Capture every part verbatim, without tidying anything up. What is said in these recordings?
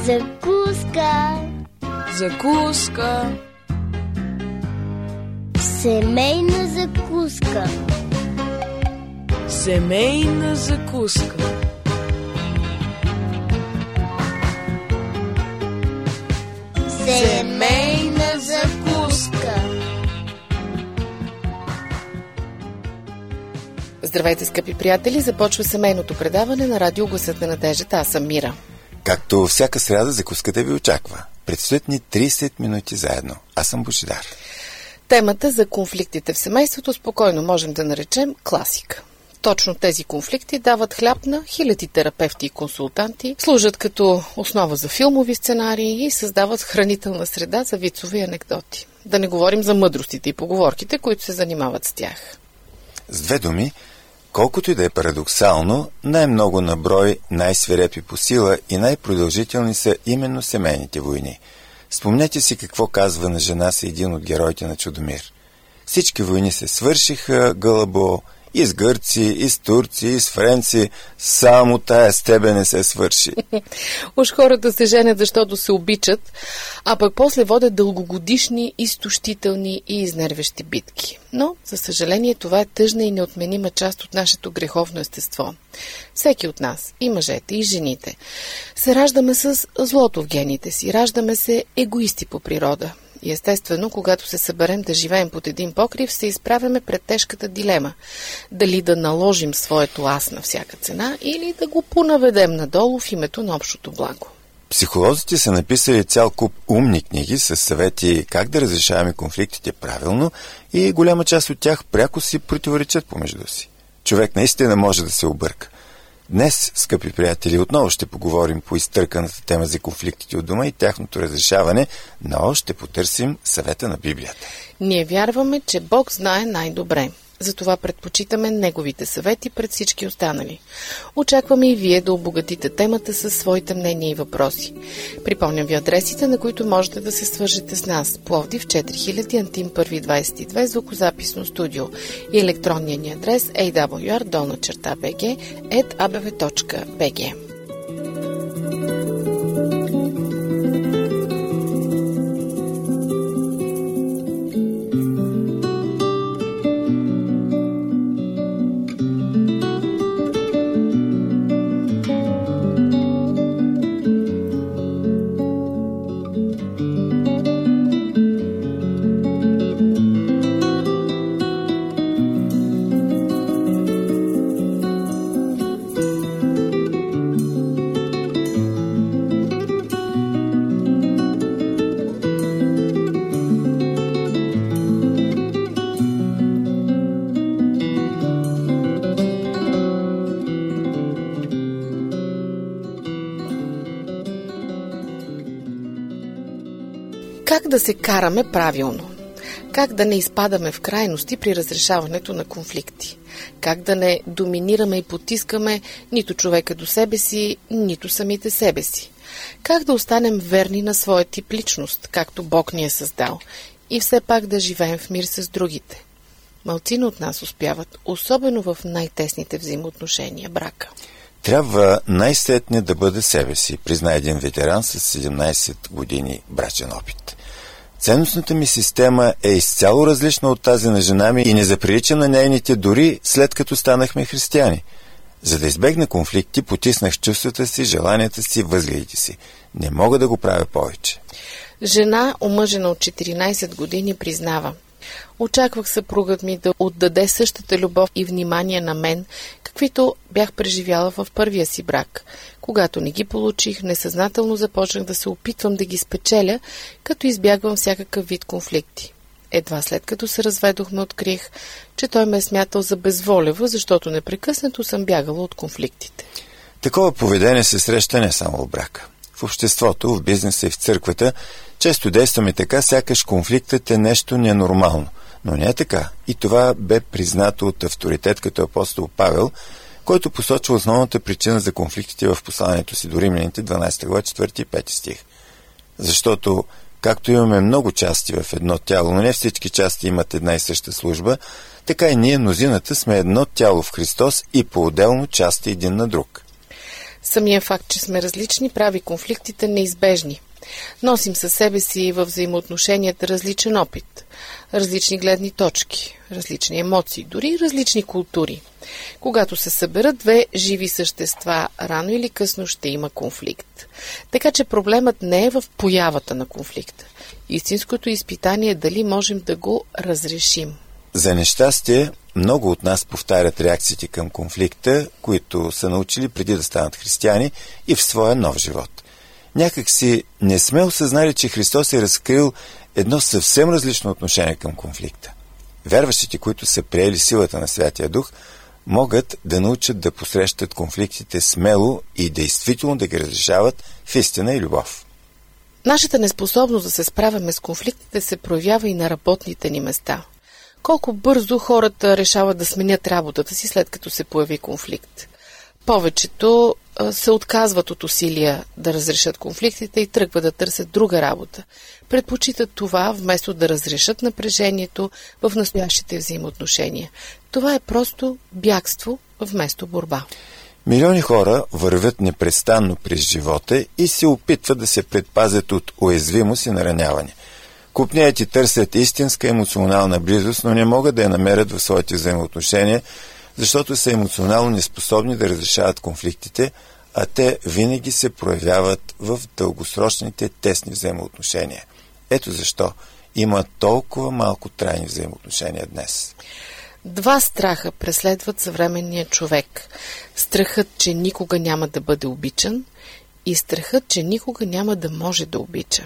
Закуска. Закуска. Семейна закуска. Семейна закуска. Семейна закуска. Здравейте, скъпи приятели! Започва семейното предаване на радио Гласът на надеждата. Аз съм Мира. Както всяка сряда, закуската ви очаква. Предстоят ни трийсет минути заедно. Аз съм Божидар. Темата за конфликтите в семейството спокойно можем да наречем класика. Точно тези конфликти дават хляб на хиляди терапевти и консултанти, служат като основа за филмови сценарии и създават хранителна среда за вицове и анекдоти. Да не говорим за мъдростите и поговорките, които се занимават с тях. С две думи, колкото и да е парадоксално, най-много на брой, най-свирепи по сила и най-продължителни са именно семейните войни. Спомнете си какво казва на жена си един от героите на Чудомир. Всички войни се свършиха, гълъбо, и с гърци, и с турци, и с френци, само тая с тебе не се свърши. Уж хората се женят, защото се обичат, а пък после водят дългогодишни, изтощителни и изнервещи битки. Но, за съжаление, това е тъжна и неотменима част от нашето греховно естество. Всеки от нас, и мъжете, и жените, се раждаме с злото в гените си, раждаме се егоисти по природа. И естествено, когато се съберем да живеем под един покрив, се изправяме пред тежката дилема. Дали да наложим своето аз на всяка цена или да го понаведем надолу в името на общото благо. Психолозите са написали цял куп умни книги с съвети как да разрешаваме конфликтите правилно и голяма част от тях пряко си противоречат помежду си. Човек наистина може да се обърка. Днес, скъпи приятели, отново ще поговорим по изтърканата тема за конфликтите от дома и тяхното разрешаване, но ще потърсим съвета на Библията. Ние вярваме, че Бог знае най-добре. Затова предпочитаме Неговите съвети пред всички останали. Очакваме и вие да обогатите темата със своите мнения и въпроси. Припомням ви адресите, на които можете да се свържете с нас. Пловдив четири хиляди, Антим първи двадесет и две, звукозаписно студио и електронният ни адрес ей дабъл ю ар долна черта би джи ет а бе ве точка би джи. Как да се караме правилно? Как да не изпадаме в крайности при разрешаването на конфликти? Как да не доминираме и потискаме нито човека до себе си, нито самите себе си? Как да останем верни на своя тип личност, както Бог ни е създал, и все пак да живеем в мир с другите? Малцина от нас успяват, особено в най-тесните взаимоотношения, брака. Трябва най-сетне да бъде себе си, призна един ветеран с седемнадесет години брачен опит. Ценностната ми система е изцяло различна от тази на жена ми и не заприлича на нейните дори след като станахме християни. За да избегна конфликти, потиснах чувствата си, желанията си, възгледите си. Не мога да го правя повече. Жена, омъжена от четиринадесет години, признава: очаквах съпругът ми да отдаде същата любов и внимание на мен, каквито бях преживяла в първия си брак. Когато не ги получих, несъзнателно започнах да се опитвам да ги спечеля, като избягвам всякакъв вид конфликти. Едва след като се разведохме, открих, че той ме е смятал за безволева, защото непрекъснато съм бягала от конфликтите. Такова поведение се среща не само в брака. В обществото, в бизнеса и в църквата често действаме така, сякаш конфликтът е нещо ненормално. Но не е така. И това бе признато от авторитет като апостол Павел, който посочва основната причина за конфликтите в посланието си до Римляните, дванадесета глава, четвърти и пети стих. Защото, както имаме много части в едно тяло, но не всички части имат една и съща служба, така и ние, мнозината, сме едно тяло в Христос и по-отделно части един на друг. Самия факт, че сме различни, прави конфликтите неизбежни. Носим със себе си във взаимоотношенията различен опит, различни гледни точки, различни емоции, дори различни култури. Когато се съберат две живи същества, рано или късно ще има конфликт. Така че проблемът не е в появата на конфликта. Истинското изпитание е дали можем да го разрешим. За нещастие, много от нас повтарят реакциите към конфликта, които са научили преди да станат християни и в своя нов живот. Някак си не сме осъзнали, че Христос е разкрил едно съвсем различно отношение към конфликта. Вярващите, които са приели силата на Святия Дух, могат да научат да посрещат конфликтите смело и действително да ги разрешават в истина и любов. Нашата неспособност да се справяме с конфликтите се проявява и на работните ни места. Колко бързо хората решават да сменят работата си, след като се появи конфликт. Повечето се отказват от усилия да разрешат конфликтите и тръгват да търсят друга работа. Предпочитат това, вместо да разрешат напрежението в настоящите взаимоотношения. Това е просто бягство вместо борба. Милиони хора вървят непрестанно през живота и се опитват да се предпазят от уязвимост и нараняване. Купнеят и търсят истинска емоционална близост, но не могат да я намерят в своите взаимоотношения, защото са емоционално неспособни да разрешават конфликтите, а те винаги се проявяват в дългосрочните тесни взаимоотношения. Ето защо има толкова малко трайни взаимоотношения днес. Два страха преследват съвременния човек. Страхът, че никога няма да бъде обичан, и страхът, че никога няма да може да обича.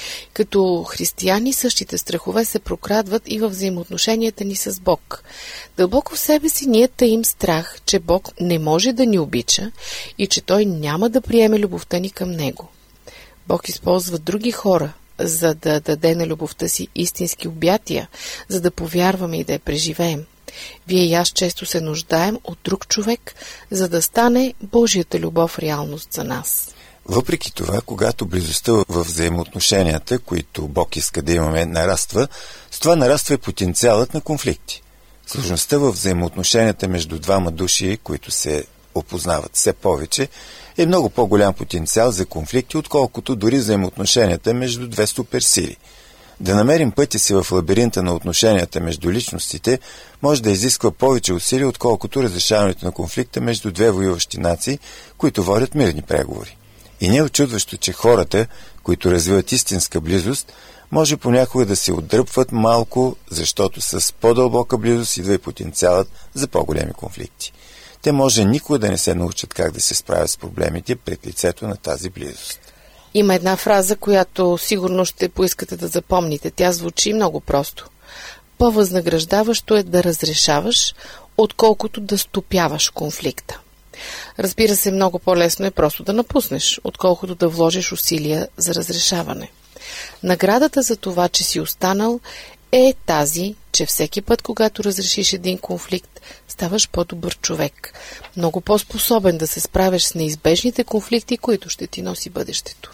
Като християни същите страхове се прокрадват и във взаимоотношенията ни с Бог. Дълбоко в себе си ние таим страх, че Бог не може да ни обича и че Той няма да приеме любовта ни към Него. Бог използва други хора, за да даде на любовта си истински обятия, за да повярваме и да я преживеем. Вие и аз често се нуждаем от друг човек, за да стане Божията любов реалност за нас. Въпреки това, когато близостта в взаимоотношенията, които Бог иска да имаме, нараства, с това нараства и потенциалът на конфликти. Сложността в взаимоотношенията между двама души, които се опознават все повече, е много по-голям потенциал за конфликти, отколкото дори взаимоотношенията между две суперсили. Да намерим пътя си в лабиринта на отношенията между личностите може да изисква повече усилия, отколкото разрешаването на конфликта между две воюващи нации, които водят мирни преговори. И не е очудващо, че хората, които развиват истинска близост, може понякога да се отдръпват малко, защото с по-дълбока близост идва и потенциалът за по-големи конфликти. Те може никога да не се научат как да се справят с проблемите пред лицето на тази близост. Има една фраза, която сигурно ще поискате да запомните. Тя звучи много просто. По-възнаграждаващо е да разрешаваш, отколкото да стопяваш конфликта. Разбира се, много по-лесно е просто да напуснеш, отколкото да вложиш усилия за разрешаване. Наградата за това, че си останал, е тази, че всеки път, когато разрешиш един конфликт, ставаш по-добър човек, много по-способен да се справиш с неизбежните конфликти, които ще ти носи бъдещето.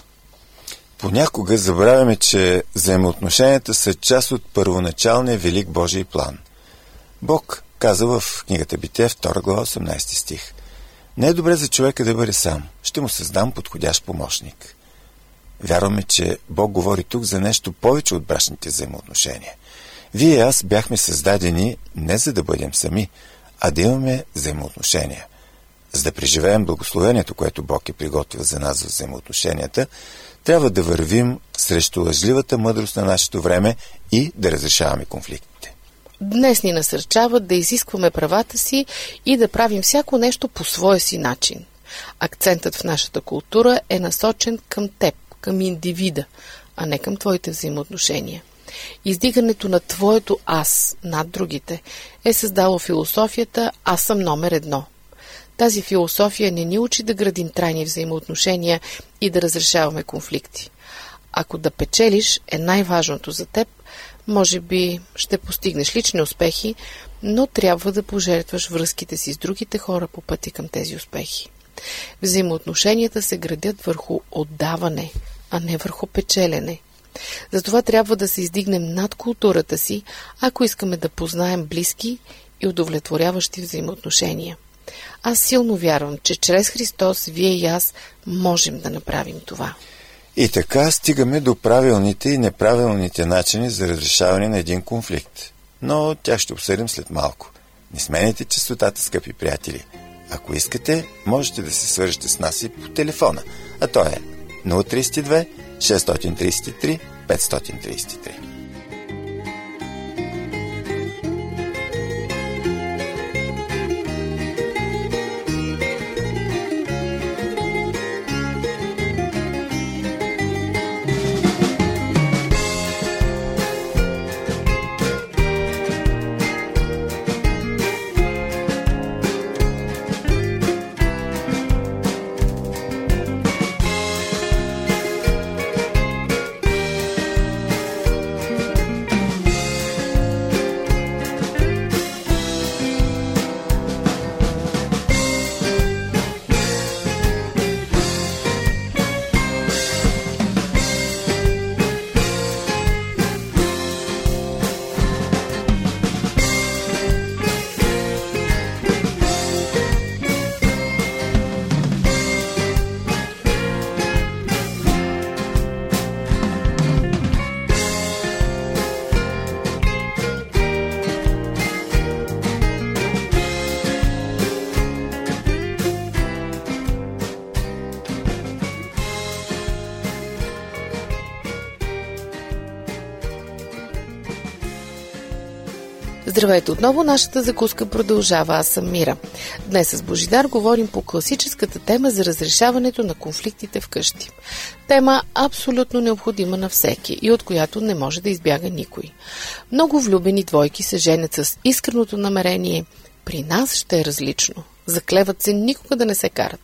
Понякога забравяме, че взаимоотношенията са част от първоначалния велик Божий план. Бог каза в книгата Битие, втора глава, осемнадесети стих: „Не е добре за човека да бъде сам. Ще му създам подходящ помощник“. Вярваме, че Бог говори тук за нещо повече от брачните взаимоотношения. Вие и аз бяхме създадени не за да бъдем сами, а да имаме взаимоотношения. За да преживеем благословението, което Бог е приготвил за нас в взаимоотношенията, трябва да вървим срещу лъжливата мъдрост на нашето време и да разрешаваме конфликтите. Днес ни насърчават да изискваме правата си и да правим всяко нещо по своя си начин. Акцентът в нашата култура е насочен към теб, към индивида, а не към твоите взаимоотношения. Издигането на твоето аз над другите е създало философията «Аз съм номер едно». Тази философия не ни учи да градим трайни взаимоотношения и да разрешаваме конфликти. Ако да печелиш е най-важното за теб, може би ще постигнеш лични успехи, но трябва да пожертваш връзките си с другите хора по пътя към тези успехи. Взаимоотношенията се градят върху отдаване, а не върху печелене. Затова трябва да се издигнем над културата си, ако искаме да познаем близки и удовлетворяващи взаимоотношения. Аз силно вярвам, че чрез Христос вие и аз можем да направим това. И така стигаме до правилните и неправилните начини за разрешаване на един конфликт. Но тях ще обсъдим след малко. Не сменяйте честотата, скъпи приятели. Ако искате, можете да се свържете с нас и по телефона, а то е нула три две шест три три пет три три. Здравейте отново, нашата закуска продължава. Аз съм Мира. Днес с Божидар говорим по класическата тема за разрешаването на конфликтите вкъщи. Тема абсолютно необходима на всеки и от която не може да избяга никой. Много влюбени двойки се женят с искреното намерение: при нас ще е различно. Заклеват се никога да не се карат.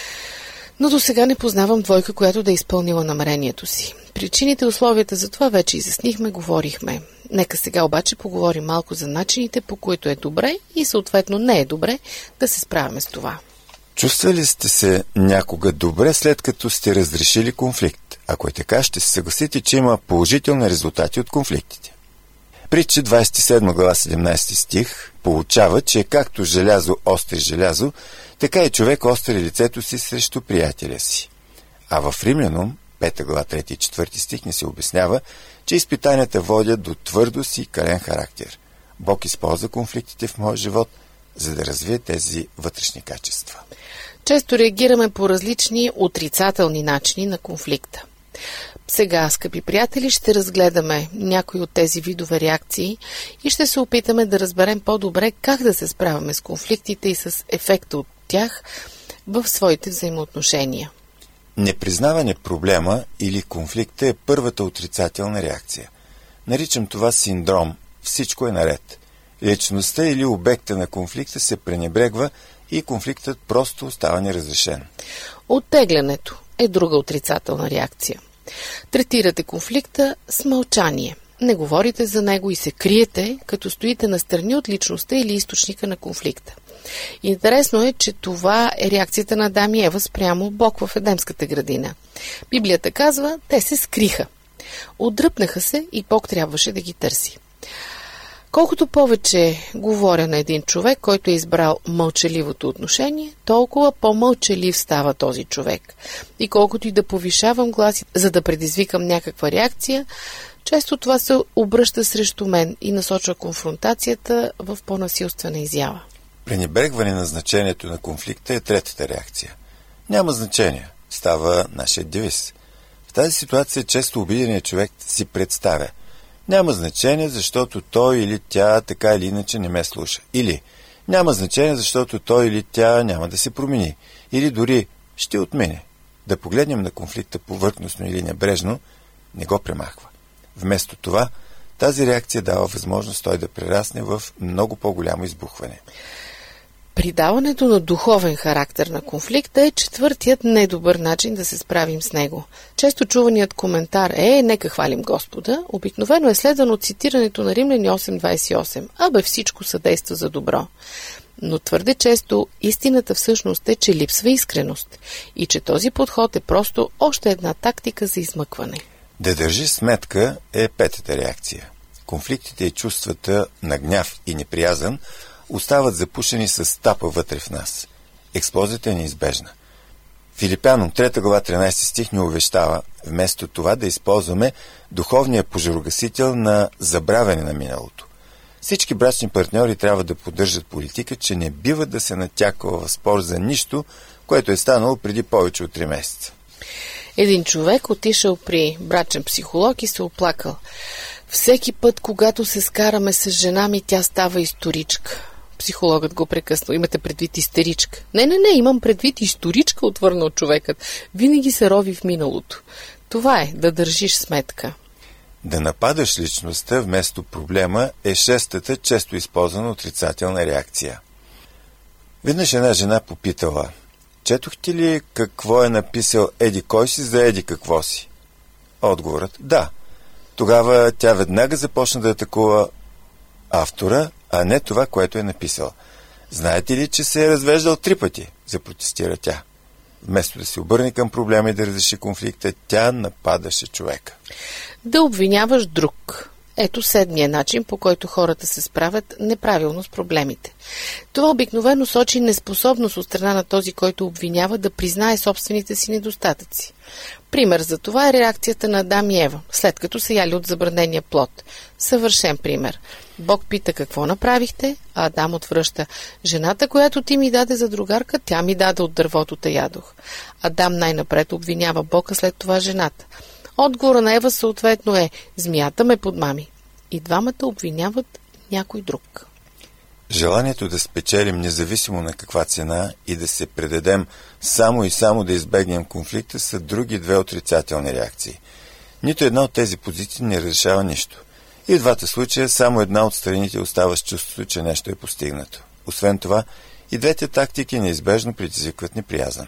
Но до сега не познавам двойка, която да е изпълнила намерението си. Причините и условията за това вече изяснихме, говорихме. Нека сега обаче поговорим малко за начините, по които е добре и съответно не е добре да се справяме с това. Чувствали сте се някога добре, след като сте разрешили конфликт? Ако е така, ще се съгласите, че има положителни резултати от конфликтите. Притча двадесет и седма глава седемнадесети стих получава, че както желязо остри желязо, така и човек остри лицето си срещу приятеля си. А в Римляном, пета глава трети и четвърти стих ни се обяснява, че изпитанията водят до твърдост и кален характер. Бог използва конфликтите в моя живот, за да развие тези вътрешни качества. Често реагираме по различни отрицателни начини на конфликта. Сега, скъпи приятели, ще разгледаме някои от тези видове реакции и ще се опитаме да разберем по-добре как да се справяме с конфликтите и с ефекта от тях в своите взаимоотношения. Непризнаване проблема или конфликта е първата отрицателна реакция. Наричам това синдром «всичко е наред». Личността или обекта на конфликта се пренебрегва и конфликтът просто остава неразрешен. Оттеглянето е друга отрицателна реакция. Третирате конфликта с мълчание. Не говорите за него и се криете, като стоите настрани от личността или източника на конфликта. Интересно е, че това е реакцията на Адам и Ева спрямо Бог в Едемската градина. Библията казва, те се скриха. Отдръпнаха се и Бог трябваше да ги търси. Колкото повече говоря на един човек, който е избрал мълчаливото отношение, толкова по-мълчалив става този човек. И колкото и да повишавам глас, за да предизвикам някаква реакция, често това се обръща срещу мен и насочва конфронтацията в по-насилствена изява. Пренебрегване на значението на конфликта е третата реакция. Няма значение, става нашия девиз. В тази ситуация често обиденият човек си представя: няма значение, защото той или тя така или иначе не ме слуша. Или няма значение, защото той или тя няма да се промени. Или дори ще отмине. Да погледнем на конфликта повърхностно или небрежно не го премахва. Вместо това, тази реакция дава възможност той да прерасне в много по-голямо избухване. Придаването на духовен характер на конфликта е четвъртият недобър начин да се справим с него. Често чуваният коментар е «нека хвалим Господа» обикновено е следван от цитирането на Римляни осем двадесет и осем «Абе всичко съдейства за добро». Но твърде често истината всъщност е, че липсва искреност и че този подход е просто още една тактика за измъкване. Да държи сметка е петата реакция. Конфликтите и чувствата на гняв и неприязън остават запушени с тапа вътре в нас. Експлозията е неизбежна. Филипяном, трета глава, тринайсети стих ни увещава, вместо това да използваме духовния пожарогасител на забравяне на миналото. Всички брачни партньори трябва да поддържат политика, че не бива да се натяква в спор за нищо, което е станало преди повече от три месеца. Един човек отишъл при брачен психолог и се оплакал. Всеки път, когато се скараме с жена ми, тя става историчка. Психологът го прекъснал. Имате предвид истеричка. Не, не, не, имам предвид историчка, отвърнал човекът. Винаги се рови в миналото. Това е да държиш сметка. Да нападаш личността вместо проблема е шестата често използвана отрицателна реакция. Веднъж една жена попитала: четохте ли какво е написал еди кой си за еди какво си? Отговорът: да. Тогава тя веднага започна да атакува автора, а не това, което е написал. Знаете ли, че се е развеждал три пъти? Запротестира тя. Вместо да се обърне към проблема и да разреши конфликта, тя нападаше човека. Да обвиняваш друг. Ето седмия начин, по който хората се справят неправилно с проблемите. Това обикновено сочи неспособност от страна на този, който обвинява, да признае собствените си недостатъци. Пример за това е реакцията на Адам и Ева, след като са яли от забранения плод. Съвършен пример. Бог пита: какво направихте? А Адам отвръща: жената, която ти ми даде за другарка, тя ми даде от дървото, те ядох. Адам най-напред обвинява Бог, а след това жената. Отговора на Ева съответно е: змията ме подмами. И двамата обвиняват някой друг. Желанието да спечелим независимо на каква цена и да се предадем само и само да избегнем конфликта са други две отрицателни реакции. Нито една от тези позиции не разрешава нищо. И в двата случая само една от страните остава с чувството, че нещо е постигнато. Освен това, и двете тактики неизбежно предизвикват неприязън.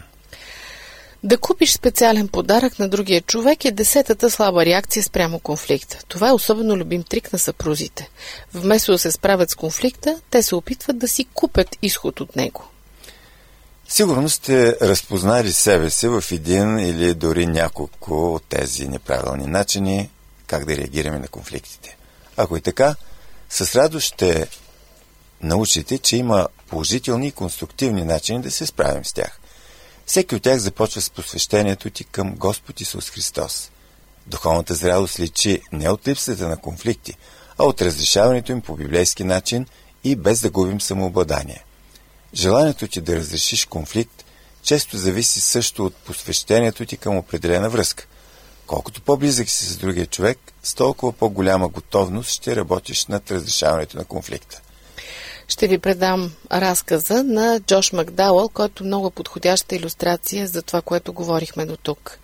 Да купиш специален подарък на другия човек е десетата слаба реакция спрямо конфликта. Това е особено любим трик на съпрузите. Вместо да се справят с конфликта, те се опитват да си купят изход от него. Сигурно сте разпознали себе си в един или дори няколко от тези неправилни начини как да реагираме на конфликтите. Ако е така, с радост ще научите, че има положителни и конструктивни начини да се справим с тях. Всеки от тях започва с посвещението ти към Господ Исус Христос. Духовната зрялост личи не от липсата на конфликти, а от разрешаването им по библейски начин и без да губим самообладание. Желанието ти да разрешиш конфликт често зависи също от посвещението ти към определена връзка. Колкото по-близък си с другия човек, с толкова по-голяма готовност ще работиш над разрешаването на конфликта. Ще ви предам разказа на Джош Макдауъл, който е много подходяща илюстрация за това, което говорихме до тук.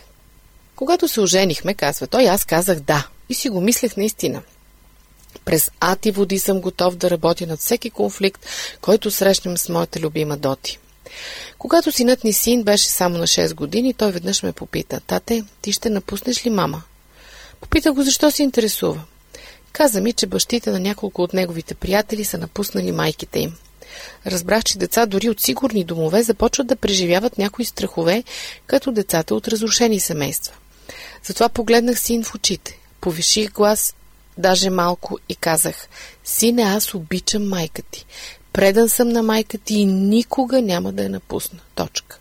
Когато се оженихме, казва той, аз казах да и си го мислех наистина. През ад и води съм готов да работя над всеки конфликт, който срещнем с моята любима Доти. Когато синът ни Син беше само на шест години, той веднъж ме попита: тате, ти ще напуснеш ли мама? Попитах го защо се интересува. Каза ми, че бащите на няколко от неговите приятели са напуснали майките им. Разбрах, че деца дори от сигурни домове започват да преживяват някои страхове, като децата от разрушени семейства. Затова погледнах Син в очите, повиших глас даже малко и казах: сине, аз обичам майка ти. Предан съм на майка ти и никога няма да я напусна. Точка.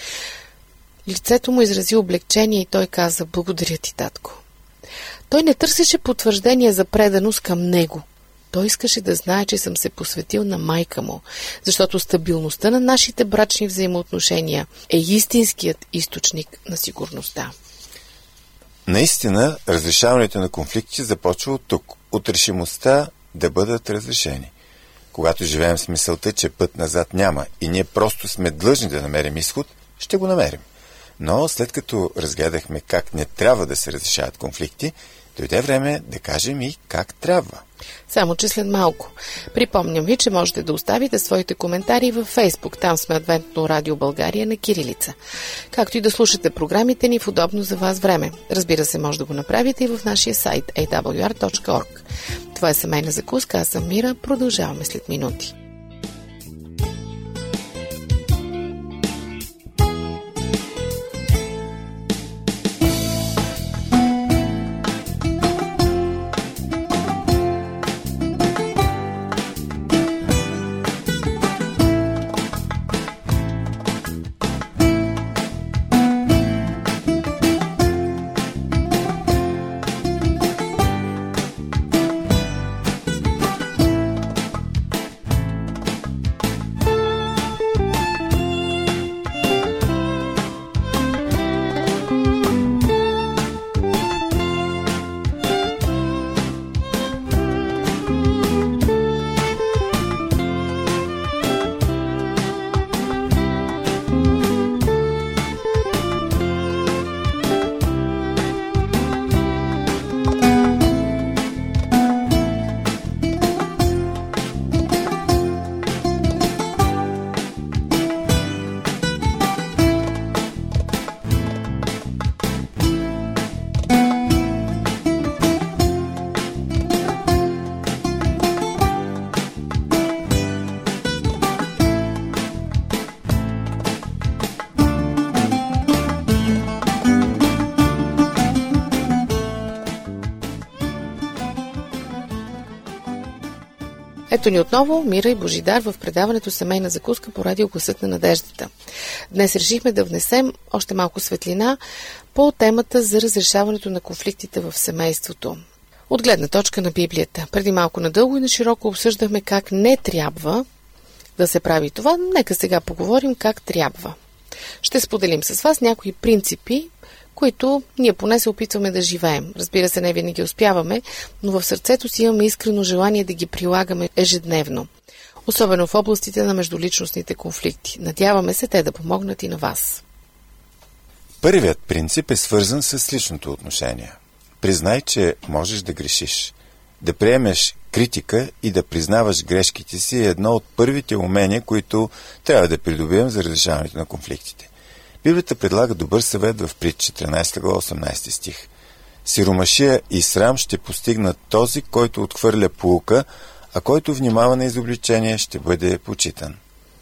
Лицето му изрази облегчение и той каза: благодаря ти, татко. Той не търсеше потвърждение за преданост към него. Той искаше да знае, че съм се посветил на майка му, защото стабилността на нашите брачни взаимоотношения е истинският източник на сигурността. Наистина, разрешаването на конфликти започва от тук, от решимостта да бъдат разрешени. Когато живеем с мисълта, че път назад няма и ние просто сме длъжни да намерим изход, ще го намерим. Но след като разгледахме как не трябва да се разрешават конфликти, дойде време да кажем и как трябва. Само че след малко. Припомням ви, че можете да оставите своите коментари във Фейсбук. Там сме Адвентно радио България на кирилица. Както и да слушате програмите ни в удобно за вас време. Разбира се, може да го направите и в нашия сайт ей дабъл ю ар точка орг. Това е Семейна закуска. Аз съм Мира. Продължаваме след минути. Ето ни отново Мира и Божидар в предаването Семейна закуска по радио Гласът на надеждата. Днес решихме да внесем още малко светлина по темата за разрешаването на конфликтите в семейството. От гледна точка на Библията. Преди малко надълго и на широко обсъждахме как не трябва да се прави това. Нека сега поговорим как трябва. Ще споделим с вас някои принципи, които ние поне се опитваме да живеем. Разбира се, не винаги успяваме, но в сърцето си имаме искрено желание да ги прилагаме ежедневно. Особено в областите на междуличностните конфликти. Надяваме се те да помогнат и на вас. Първият принцип е свързан с личното отношение. Признай, че можеш да грешиш. Да приемеш критика и да признаваш грешките си е едно от първите умения, които трябва да придобием за разрешаването на конфликтите. Библията предлага добър съвет в Притчи четиринадесета глава осемнадесети стих. Сиромашия и срам ще постигнат този, който отхвърля поука, а който внимава на изобличение, ще бъде почитан.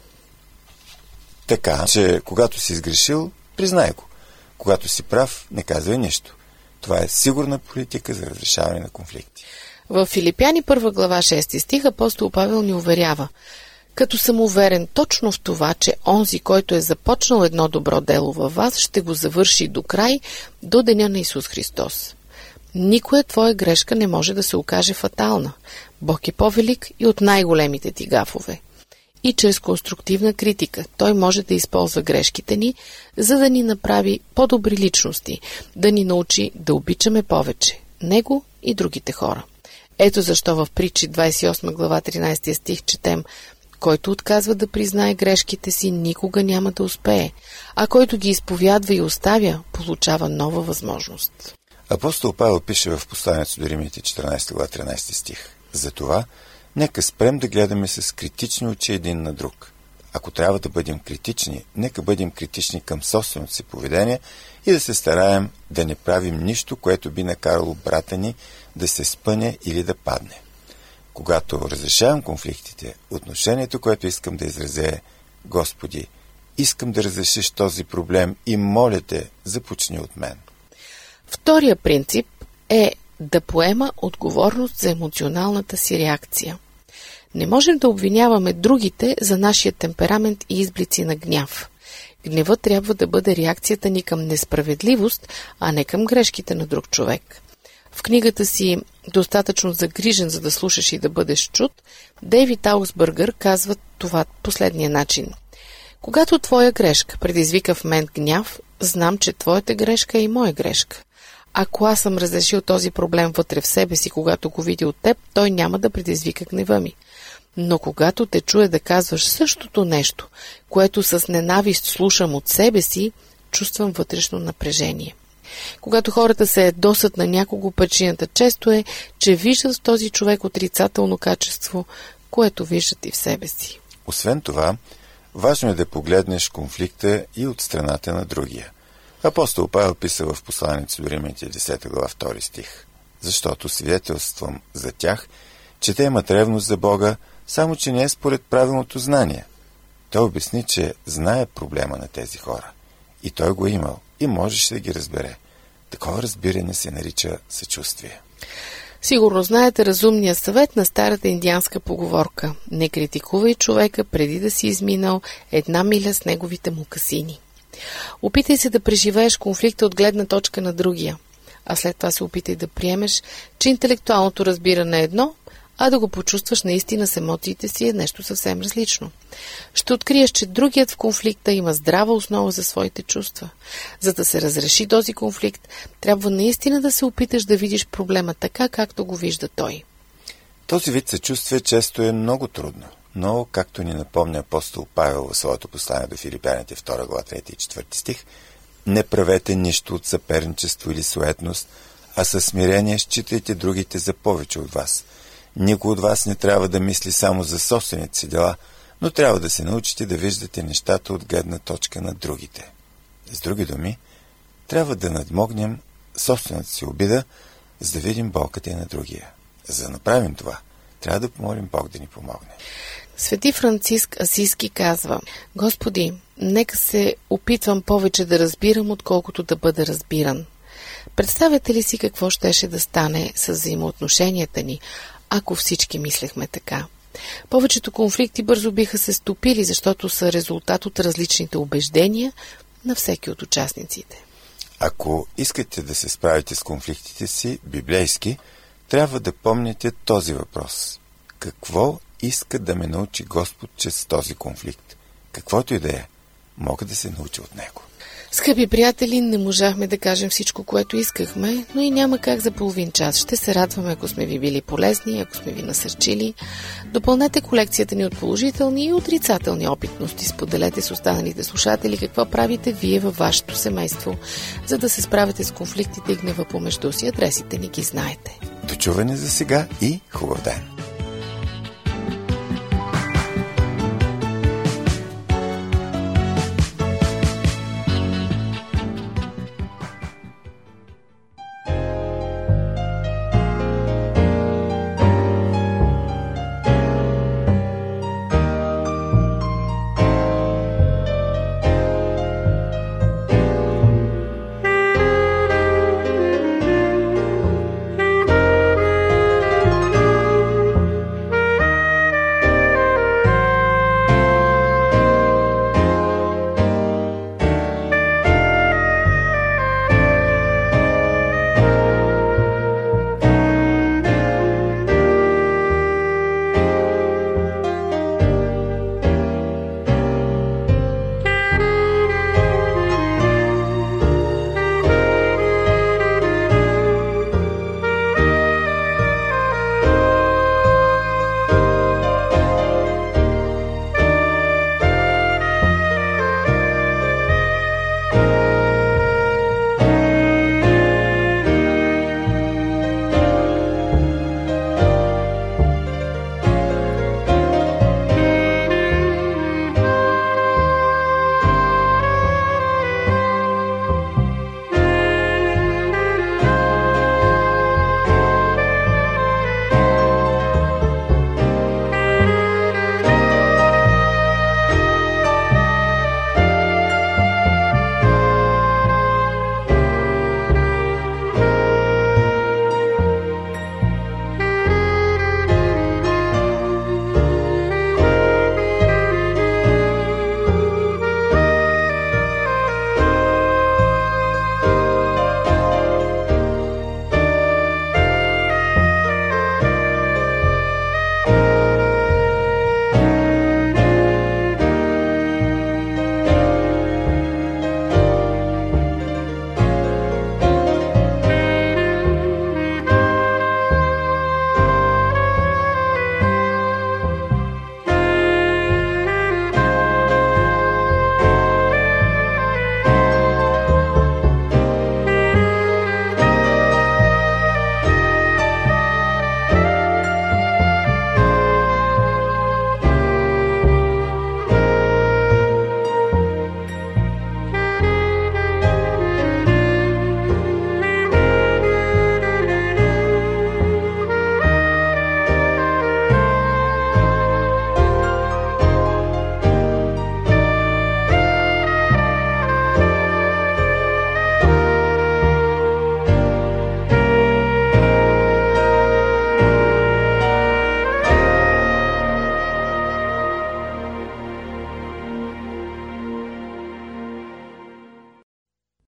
Така, че когато си сгрешил, признай го. Когато си прав, не казвай нищо. Това е сигурна политика за разрешаване на конфликти. В Филипяни първа глава шести стих апостол Павел ни уверява: като съм уверен точно в това, че онзи, който е започнал едно добро дело във вас, ще го завърши до край, до деня на Исус Христос. Никоя твоя грешка не може да се окаже фатална. Бог е по-велик и от най-големите ти гафове. И чрез конструктивна критика той може да използва грешките ни, за да ни направи по-добри личности, да ни научи да обичаме повече него и другите хора. Ето защо в Притчи двадесет и осма глава тринадесети стих четем: който отказва да признае грешките си, никога няма да успее, а който ги изповядва и оставя, получава нова възможност. Апостол Павел пише в посланието до Римляните четиринадесета глава тринадесети стих: затова нека спрем да гледаме с критични очи един на друг. Ако трябва да бъдем критични, нека бъдем критични към собственото си поведение и да се стараем да не правим нищо, което би накарало брата ни да се спъне или да падне. Когато разрешавам конфликтите, отношението, което искам да изразя е: Господи, искам да разрешиш този проблем и моля те, започни от мен. Втория принцип е да поема отговорност за емоционалната си реакция. Не можем да обвиняваме другите за нашия темперамент и изблици на гняв. Гневът трябва да бъде реакцията ни към несправедливост, а не към грешките на друг човек. В книгата си «Достатъчно загрижен, за да слушаш и да бъдеш чут», Дейвид Аусбъргър казва това последния начин: когато твоя грешка предизвика в мен гняв, знам, че твоята грешка е и моя грешка. Ако аз съм разрешил този проблем вътре в себе си, когато го видя от теб, той няма да предизвика гнева ми. Но когато те чуя да казваш същото нещо, което с ненавист слушам от себе си, чувствам вътрешно напрежение. Когато хората се ядосат на някого, причината често е, че виждат в този човек отрицателно качество, което виждат и в себе си. Освен това, важно е да погледнеш конфликта и от страната на другия. Апостол Павел писа в посланието до Римляните десета глава втори стих: защото свидетелствам за тях, че те имат ревност за Бога, само че не е според правилното знание. Той обясни, че знае проблема на тези хора. И той го е имал и можеше да ги разбере. Такова разбиране се нарича съчувствие. Сигурно знаете разумния съвет на старата индианска поговорка: не критикувай човека преди да си изминал една миля с неговите мукасини. Опитай се да преживееш конфликта от гледна точка на другия, а след това се опитай да приемеш, че интелектуалното разбиране е едно, а да го почувстваш наистина с емоциите си е нещо съвсем различно. Ще откриеш, че другият в конфликта има здрава основа за своите чувства. За да се разреши този конфликт, трябва наистина да се опиташ да видиш проблема така, както го вижда той. Този вид съчувствие често е много трудно, но, както ни напомня апостол Павел в своето послание до Филипяните втора глава трети и четвърти стих: не правете нищо от съперничество или суетност, а със смирение считайте другите за повече от вас. Никой от вас не трябва да мисли само за собствените си дела, но трябва да се научите да виждате нещата от гледна точка на другите. С други думи, трябва да надмогнем собствената си обида, за да видим болката и на другия. За да направим това, трябва да помолим Бог да ни помогне. Свети Франциск Асийски казва: Господи, нека се опитвам повече да разбирам, отколкото да бъда разбиран. Представяте ли си какво щеше да стане с взаимоотношенията ни, ако всички мислехме така? Повечето конфликти бързо биха се стопили, защото са резултат от различните убеждения на всеки от участниците. Ако искате да се справите с конфликтите си библейски, трябва да помните този въпрос. Какво иска да ме научи Господ чрез този конфликт? Каквото и да е, мога да се науча от него. Скъпи приятели, не можахме да кажем всичко, което искахме, но и няма как за половин час. Ще се радваме, ако сме ви били полезни, ако сме ви насърчили. Допълнете колекцията ни от положителни и отрицателни опитности. Споделете с останалите слушатели какво правите вие във вашето семейство, за да се справите с конфликтите и гнева помежду си. Адресите ни ги знаете. До чуване за сега и хубав ден!